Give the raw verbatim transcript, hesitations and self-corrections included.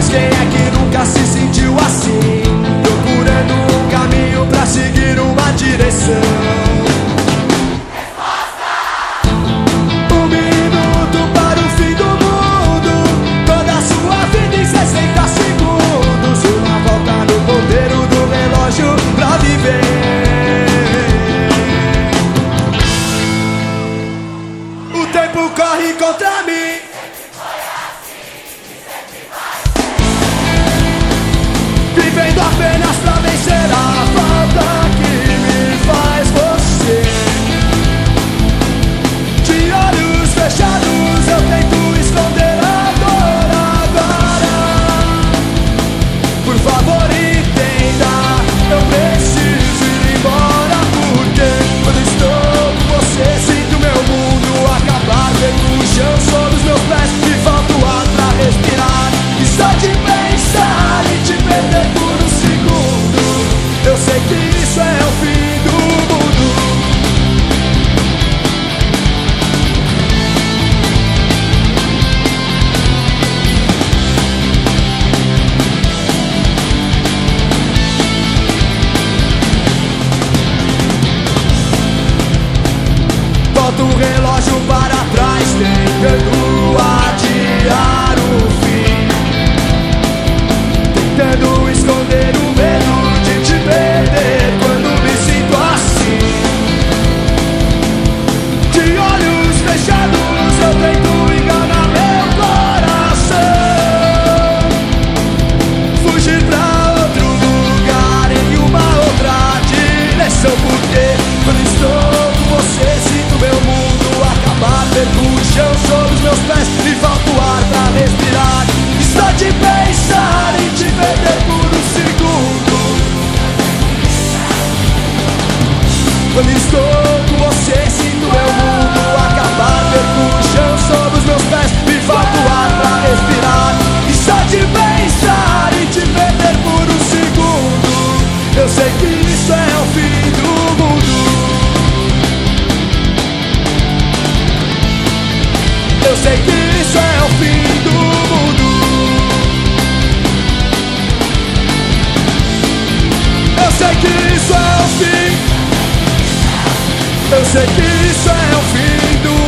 Mas quem é que nunca se sentiu assim, procurando um caminho pra seguir uma direção? Um minuto para o fim do mundo, toda a sua vida em sessenta segundos. Uma volta no ponteiro do relógio pra viver. O tempo corre contra mim. Vivendo apenas pra vencer a falta que me faz você. De olhos fechados eu tento esconder a dor agora. Por favor entenda, eu preciso ir embora, porque quando estou com você sinto meu mundo acabar. Vejo o chão sob os meus pés e falta o ar pra respirar. E só de pensar em te perder por um segundo, eu sei que isso é o fim do mundo. Bota o relógio para trás, tentando adiar o fim, tentando esconder o medo de te perder quando me sinto assim. De olhos fechados eu tento enganar meu coração, fugir pra outro lugar em uma outra direção. Porque quando estou com você sinto meu mundo acabar. Perco o chão sob os meus pés e falta o ar pra respirar. E só de pensar em te perder por um segundo, quando estou com você sinto meu mundo acabar. Perco o chão sob os meus pés e falta o ar pra respirar. E só de pensar em te perder por um segundo, eu sei que isso é o fim do mundo. Eu sei que isso é o fim do mundo. Eu sei que isso é o fim. Eu sei que isso é o fim do